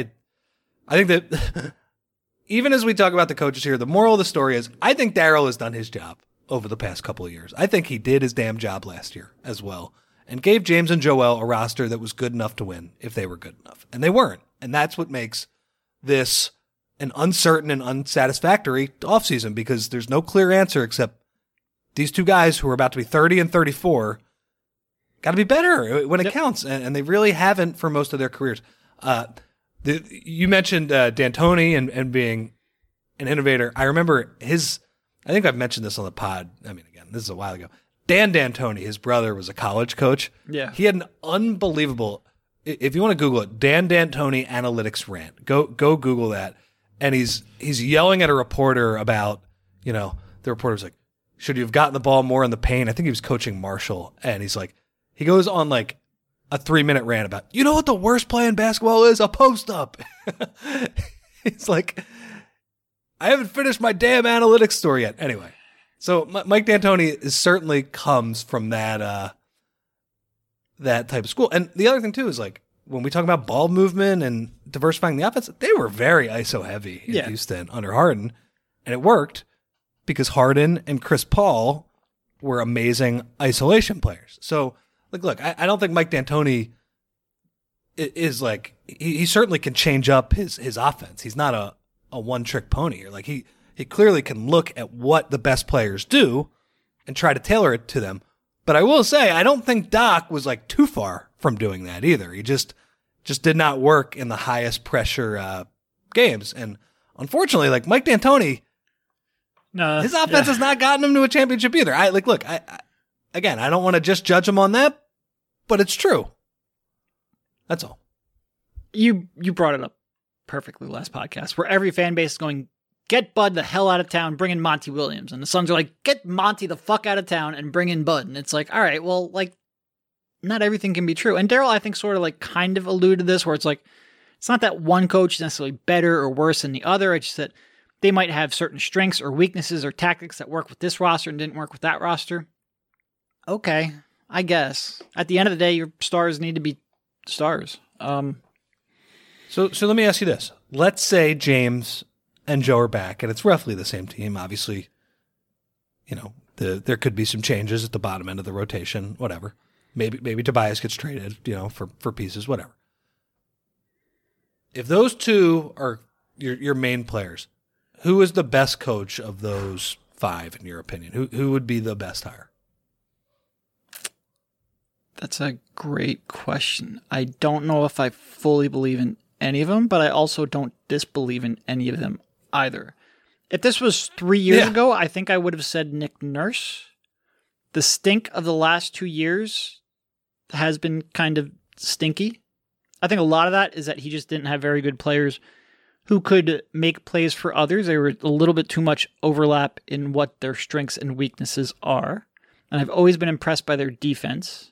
that even as we talk about the coaches here, the moral of the story is, I think Daryl has done his job over the past couple of years. I think he did his damn job last year as well, and gave James and Joel a roster that was good enough to win if they were good enough. And they weren't. And that's what makes this an uncertain and unsatisfactory offseason, because there's no clear answer except these two guys who are about to be 30 and 34 got to be better when it counts. And they really haven't for most of their careers. You mentioned D'Antoni and being an innovator. I remember I think I've mentioned this on the pod. I mean, again, this is a while ago. Dan D'Antoni, his brother, was a college coach. Yeah. He had an unbelievable, if you want to Google it, Dan D'Antoni analytics rant. Go Google that. And he's yelling at a reporter about, the reporter's like, should you have gotten the ball more in the paint? I think he was coaching Marshall. And he goes on like a 3-minute rant about, you know what the worst play in basketball is? A post-up. He's like, I haven't finished my damn analytics story yet. Anyway, so Mike D'Antoni certainly comes from that type of school. And the other thing, too, is like, when we talk about ball movement and diversifying the offense, they were very ISO heavy in Houston under Harden. And it worked because Harden and Chris Paul were amazing isolation players. So, look, I don't think Mike D'Antoni is like, he certainly can change up his offense. He's not a one-trick pony. Like, he clearly can look at what the best players do and try to tailor it to them. But I will say, I don't think Doc was like too far from doing that either. He just did not work in the highest pressure games. And unfortunately, like Mike D'Antoni, his offense has not gotten him to a championship either. I don't want to just judge him on that, but it's true. That's all. You brought it up perfectly last podcast, where every fan base is going, get Bud the hell out of town, bring in Monty Williams. And the Suns are like, get Monty the fuck out of town and bring in Bud. And it's like, all right, well, like, not everything can be true. And Daryl, I think, sort of like kind of alluded to this, where it's like, it's not that one coach is necessarily better or worse than the other. It's just that they might have certain strengths or weaknesses or tactics that work with this roster and didn't work with that roster. Okay, I guess. At the end of the day, your stars need to be stars. So let me ask you this. Let's say James and Joe are back, and it's roughly the same team. Obviously, there could be some changes at the bottom end of the rotation, whatever. Maybe Tobias gets traded, for pieces, whatever. If those two are your main players, who is the best coach of those five, in your opinion? Who would be the best hire? That's a great question. I don't know if I fully believe in any of them, but I also don't disbelieve in any of them either. If this was 3 years ago, I think I would have said Nick Nurse. The stink of the last 2 years has been kind of stinky. I think a lot of that is that he just didn't have very good players who could make plays for others. There were a little bit too much overlap in what their strengths and weaknesses are. And I've always been impressed by their defense.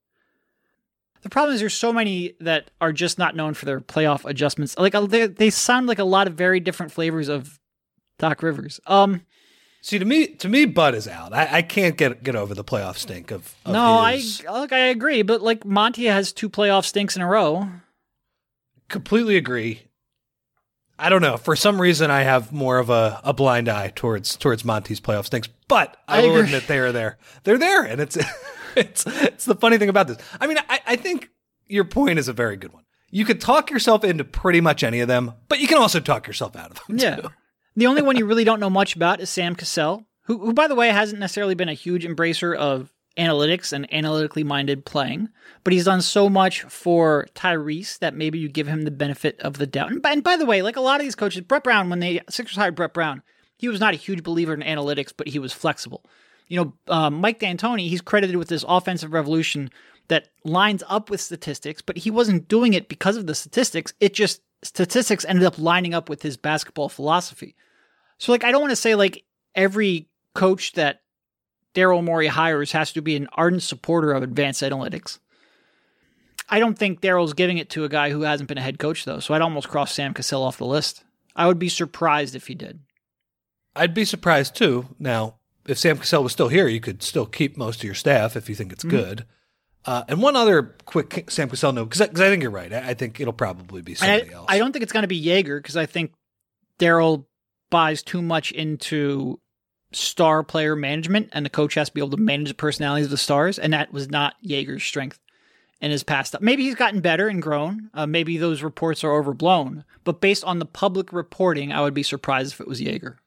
The problem is there's so many that are just not known for their playoff adjustments. Like they sound like a lot of very different flavors of Doc Rivers. See, to me, Bud is out. I can't get over the playoff stink of no, his... I agree, but like Monty has 2 playoff stinks in a row. Completely agree. I don't know. For some reason, I have more of a blind eye towards Monty's playoff stinks, but I will admit they are there. They're there, and it's the funny thing about this. I mean, I think your point is a very good one. You could talk yourself into pretty much any of them, but you can also talk yourself out of them too. The only one you really don't know much about is Sam Cassell, who, by the way, hasn't necessarily been a huge embracer of analytics and analytically minded playing, but he's done so much for Tyrese that maybe you give him the benefit of the doubt. And by the way, like a lot of these coaches, Brett Brown, when the Sixers hired Brett Brown, he was not a huge believer in analytics, but he was flexible. Mike D'Antoni, he's credited with this offensive revolution that lines up with statistics, but he wasn't doing it because of the statistics. Statistics ended up lining up with his basketball philosophy. So, I don't want to say, every coach that Daryl Morey hires has to be an ardent supporter of advanced analytics. I don't think Daryl's giving it to a guy who hasn't been a head coach, though, so I'd almost cross Sam Cassell off the list. I would be surprised if he did. I'd be surprised, too. Now, if Sam Cassell was still here, you could still keep most of your staff if you think it's good. And one other quick Sam Cassell note, because I think you're right. I think it'll probably be somebody else. I don't think it's going to be Jaeger, because I think Daryl buys too much into star player management, and the coach has to be able to manage the personalities of the stars, and that was not Jaeger's strength in his past. Maybe he's gotten better and grown. Maybe those reports are overblown, but based on the public reporting, I would be surprised if it was Jaeger.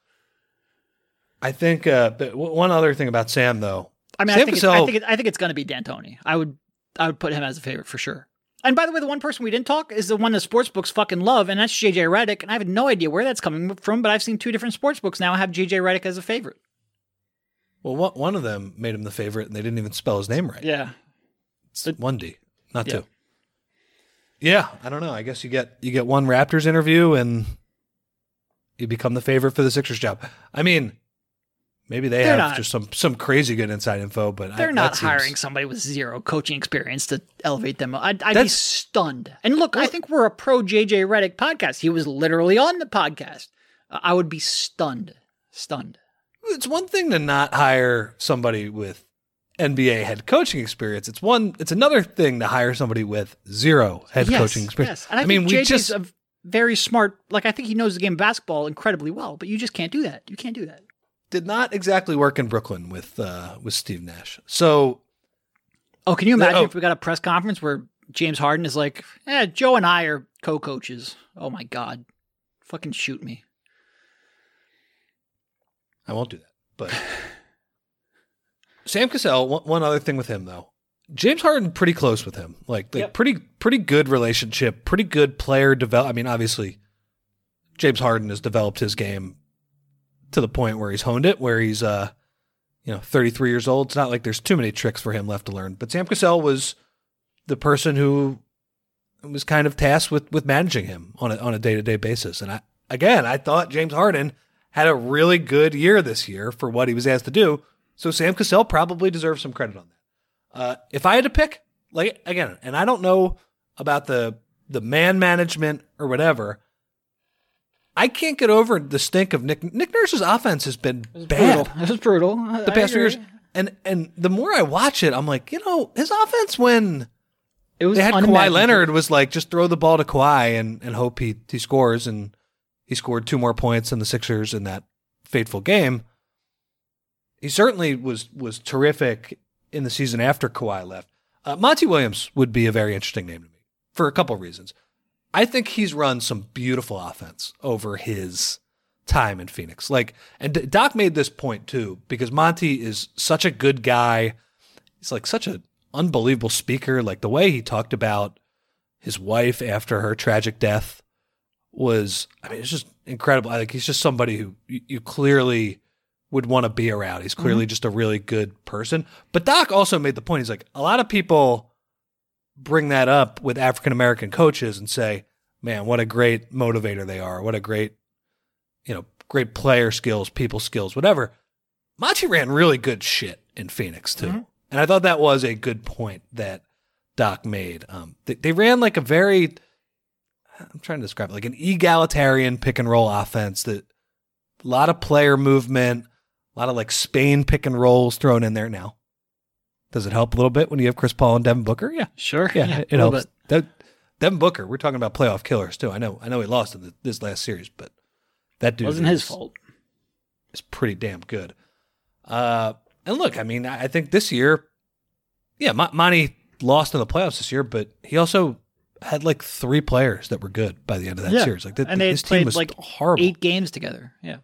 I think one other thing about Sam, though. I mean, I think it's going to be D'Antoni. I would put him as a favorite for sure. And by the way, the one person we didn't talk is the one the sportsbooks fucking love, and that's JJ Redick. And I have no idea where that's coming from, but I've seen 2 different sportsbooks now have JJ Redick as a favorite. Well, one of them made him the favorite, and they didn't even spell his name right. Yeah, it's 1D, not 2. Yeah, I don't know. I guess you get one Raptors interview, and you become the favorite for the Sixers job. I mean, maybe they're have just some crazy good inside info, but they're not hiring somebody with 0 coaching experience to elevate them. I'd be stunned. And look, I think we're a pro JJ Redick podcast. He was literally on the podcast. I would be stunned. It's one thing to not hire somebody with NBA head coaching experience. It's another thing to hire somebody with 0 head coaching experience. Yes. And I think JJ's a very smart. I think he knows the game of basketball incredibly well, but you just can't do that. You can't do that. Did not exactly work in Brooklyn with Steve Nash. So, can you imagine if we got a press conference where James Harden is like, Joe and I are co-coaches. Oh my God, fucking shoot me. I won't do that. But Sam Cassell, one other thing with him, though. James Harden, pretty close with him. Like Yep. pretty good relationship, pretty good player develop. I mean, obviously, James Harden has developed his game to the point where he's honed it, where he's 33 years old. It's not like there's too many tricks for him left to learn. But Sam Cassell was the person who was kind of tasked with managing him on a day-to-day basis. And I thought James Harden had a really good year this year for what he was asked to do. So Sam Cassell probably deserves some credit on that. If I had to pick, like, again, and I don't know about the man management or whatever, I can't get over the stink of Nick Nurse's offense has been bad. It was brutal. The past few years. And the more I watch it, I'm like, his offense when It was they had Kawhi unimaginable. Leonard was like, just throw the ball to Kawhi and hope he scores. And he scored 2 more points than the Sixers in that fateful game. He certainly was terrific in the season after Kawhi left. Monty Williams would be a very interesting name to me for a couple of reasons. I think he's run some beautiful offense over his time in Phoenix. And Doc made this point too, because Monty is such a good guy. He's like such an unbelievable speaker. Like the way he talked about his wife after her tragic death it's just incredible. I think he's just somebody who you clearly would want to be around. He's clearly just a really good person. But Doc also made the point. He's like, a lot of people bring that up with African-American coaches and say, man, what a great motivator they are. What a great player skills, people skills, whatever. Monty ran really good shit in Phoenix too. Mm-hmm. And I thought that was a good point that Doc made. They ran like I'm trying to describe it, like an egalitarian pick and roll offense that a lot of player movement, a lot of like Spain pick and rolls thrown in there now. Does it help a little bit when you have Chris Paul and Devin Booker? Yeah. Sure. Yeah, it helps. Devin Booker, we're talking about playoff killers too. I know he lost in this last series, but that dude wasn't his fault. It's pretty damn good. And look, I mean, I think this year, Monty lost in the playoffs this year, but he also had like 3 players that were good by the end of that series. Like and they this played team was like horrible. 8 games together. Yeah.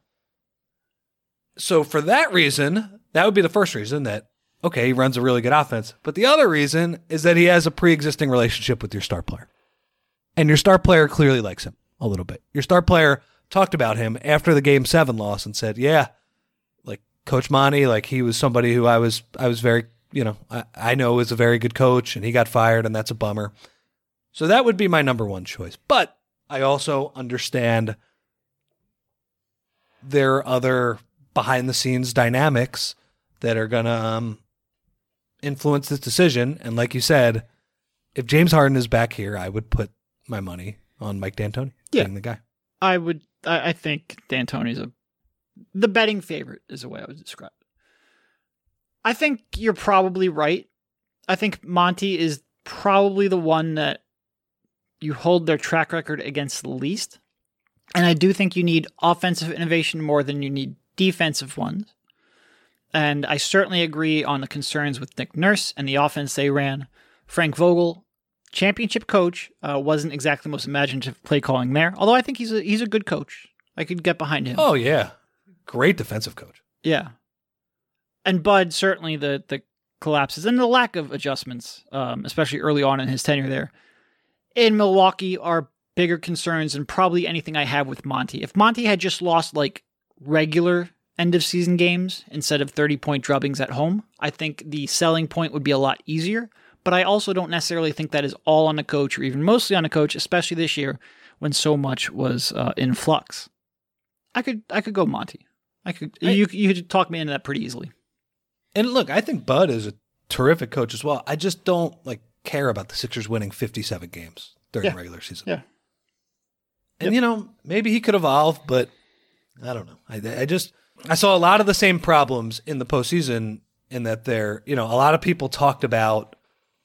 So for that reason, that would be the first reason that, okay, he runs a really good offense. But the other reason is that he has a pre-existing relationship with your star player. And your star player clearly likes him a little bit. Your star player talked about him after the Game 7 loss and said, yeah, like Coach Monty, like he was somebody who I was very, I know is a very good coach and he got fired and that's a bummer. So that would be my number one choice. But I also understand there are other behind-the-scenes dynamics that are going to influence this decision. And like you said, if James Harden is back here, I would put my money on Mike D'Antoni being the guy. I think D'Antoni's the betting favorite is the way I would describe it. I think you're probably right. I think Monty is probably the one that you hold their track record against the least. And I do think you need offensive innovation more than you need defensive ones. And I certainly agree on the concerns with Nick Nurse and the offense they ran. Frank Vogel, championship coach, wasn't exactly the most imaginative play calling there. Although I think he's a good coach. I could get behind him. Oh, yeah. Great defensive coach. Yeah. And Bud, certainly the collapses and the lack of adjustments, especially early on in his tenure there, in Milwaukee are bigger concerns than probably anything I have with Monty. If Monty had just lost like regular end-of-season games instead of 30-point drubbings at home, I think the selling point would be a lot easier. But I also don't necessarily think that is all on the coach or even mostly on the coach, especially this year when so much was in flux. I could go Monty. You could talk me into that pretty easily. And look, I think Bud is a terrific coach as well. I just don't care about the Sixers winning 57 games during the regular season. Yeah. And maybe he could evolve, but I don't know. I saw a lot of the same problems in the postseason in that a lot of people talked about,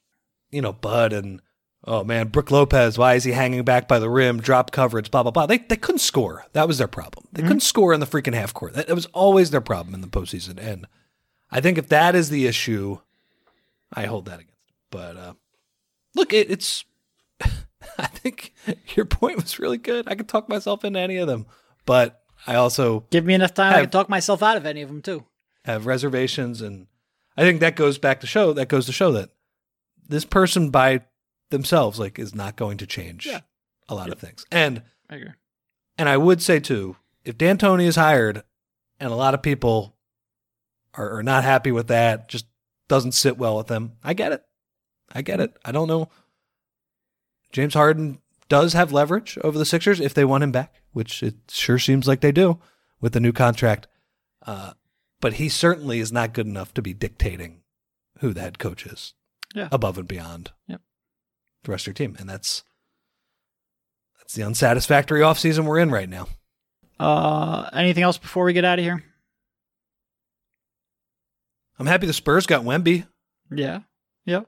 Bud and, oh man, Brook Lopez, why is he hanging back by the rim, drop coverage, blah, blah, blah. They couldn't score. That was their problem. They couldn't score in the freaking half court. That was always their problem in the postseason. And I think if that is the issue, I hold that against him. But look, it's I think your point was really good. I could talk myself into any of them, but I also give me enough time. I can talk myself out of any of them too. Have reservations, and I think that goes to show that this person by themselves is not going to change a lot of things. And I agree. And I would say too, if D'Antoni is hired and a lot of people are not happy with that, just doesn't sit well with them, I get it. I don't know. James Harden does have leverage over the Sixers if they want him back, which it sure seems like they do with the new contract. But he certainly is not good enough to be dictating who the head coach is above and beyond the rest of your team. And that's the unsatisfactory offseason we're in right now. Anything else before we get out of here? I'm happy the Spurs got Wemby. Yeah. Yep.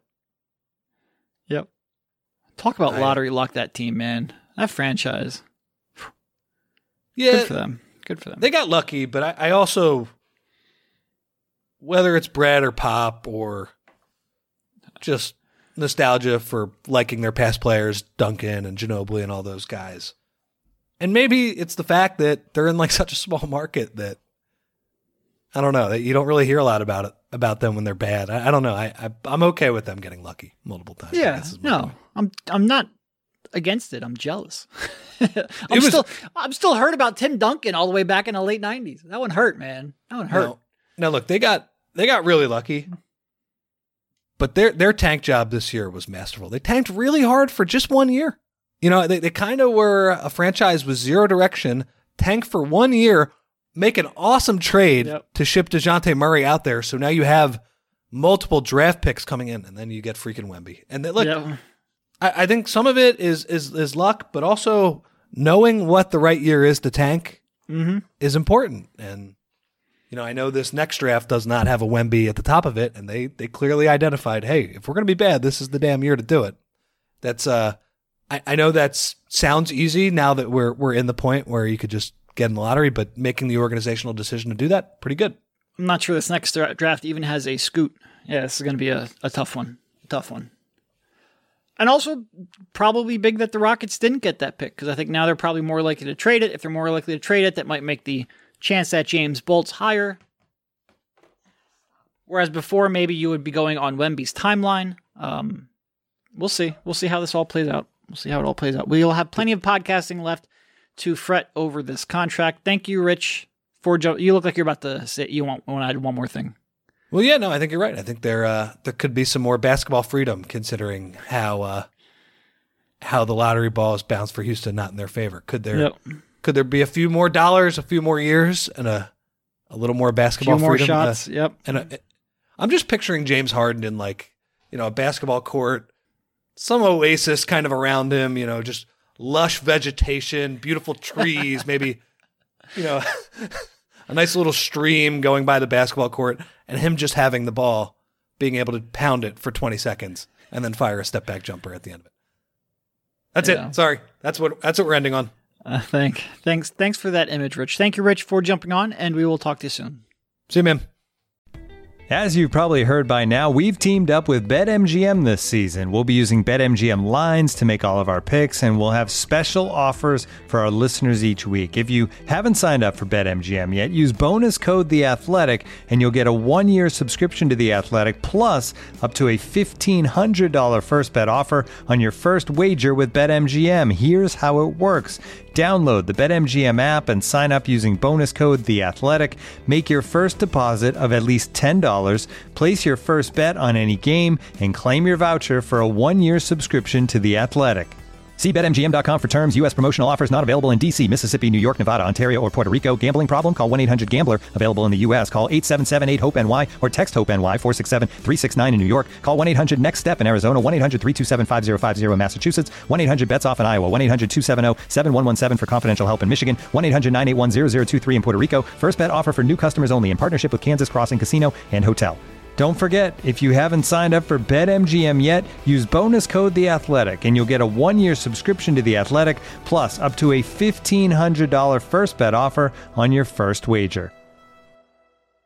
Talk about lottery luck, that team, man. That franchise. Yeah. Good for them. They got lucky, but I also, whether it's Brad or Pop or just nostalgia for liking their past players, Duncan and Ginobili and all those guys. And maybe it's the fact that they're in such a small market that, I don't know, that you don't really hear a lot about them when they're bad. I don't know. I'm okay with them getting lucky multiple times. Yeah, no, I'm not against it. I'm jealous. I'm still hurt about Tim Duncan all the way back in the late 90s. That one hurt, man. That one hurt. Now look, they got really lucky, but their tank job this year was masterful. They tanked really hard for just 1 year. They kind of were a franchise with zero direction, tank for 1 year, make an awesome trade to ship DeJounte Murray out there. So now you have multiple draft picks coming in, and then you get freaking Wemby. And look, I think some of it is luck, but also knowing what the right year is to tank is important. And, I know this next draft does not have a Wemby at the top of it, and they clearly identified, hey, if we're going to be bad, this is the damn year to do it. That's I know that sounds easy now that we're in the point where you could just get in the lottery, but making the organizational decision to do that, pretty good. I'm not sure this next draft even has a scoot. Yeah, this is going to be a tough one. And also probably big that the Rockets didn't get that pick, because I think now they're probably more likely to trade it. If they're more likely to trade it, that might make the chance that James bolts higher. Whereas before, maybe you would be going on Wemby's timeline. We'll see. We'll see how this all plays out. We'll have plenty of podcasting left to fret over this contract. Thank you, Rich, for you look like you're about to say you want to add one more thing. Well, yeah, no, I think you're right. I think there could be some more basketball freedom, considering how the lottery balls bounce for Houston not in their favor. Could there be a few more dollars, a few more years, and a little more basketball freedom? A few more shots. And I'm just picturing James Harden in a basketball court, some oasis kind of around him, just lush vegetation, beautiful trees, maybe, a nice little stream going by the basketball court, and him just having the ball, being able to pound it for 20 seconds and then fire a step back jumper at the end of it. That's it. Sorry. That's what we're ending on. Thanks for that image, Rich. Thank you, Rich, for jumping on, and we will talk to you soon. See you, man. As you've probably heard by now, we've teamed up with BetMGM this season. We'll be using BetMGM lines to make all of our picks, and we'll have special offers for our listeners each week. If you haven't signed up for BetMGM yet, use bonus code The Athletic, and you'll get a 1-year subscription to The Athletic, plus up to a $1,500 first bet offer on your first wager with BetMGM. Here's how it works. Download the BetMGM app and sign up using bonus code The Athletic. Make your first deposit of at least $10. Place your first bet on any game and claim your voucher for a 1-year subscription to The Athletic. See BetMGM.com for terms. U.S. promotional offers not available in D.C., Mississippi, New York, Nevada, Ontario, or Puerto Rico. Gambling problem? Call 1-800-GAMBLER. Available in the U.S. Call 877-8-HOPE-NY or text HOPE-NY 467-369 in New York. Call 1-800-NEXT-STEP in Arizona. 1-800-327-5050 in Massachusetts. 1-800-BETS-OFF in Iowa. 1-800-270-7117 for confidential help in Michigan. 1-800-981-0023 in Puerto Rico. First bet offer for new customers only in partnership with Kansas Crossing Casino and Hotel. Don't forget, if you haven't signed up for BetMGM yet, use bonus code The Athletic, and you'll get a 1-year subscription to The Athletic, plus up to a $1,500 first bet offer on your first wager.